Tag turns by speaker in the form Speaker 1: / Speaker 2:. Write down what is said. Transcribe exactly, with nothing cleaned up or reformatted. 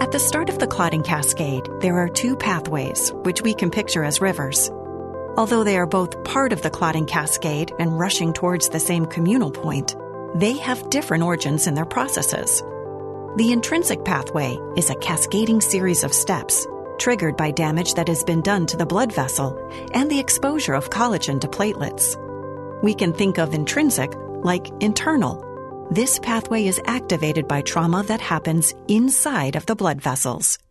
Speaker 1: At the start of the clotting cascade, there are two pathways, which we can picture as rivers. Although they are both part of the clotting cascade and rushing towards the same communal point, they have different origins in their processes. The intrinsic pathway is a cascading series of steps, triggered by damage that has been done to the blood vessel and the exposure of collagen to platelets. We can think of intrinsic like internal. This pathway is activated by trauma that happens inside of the blood vessels.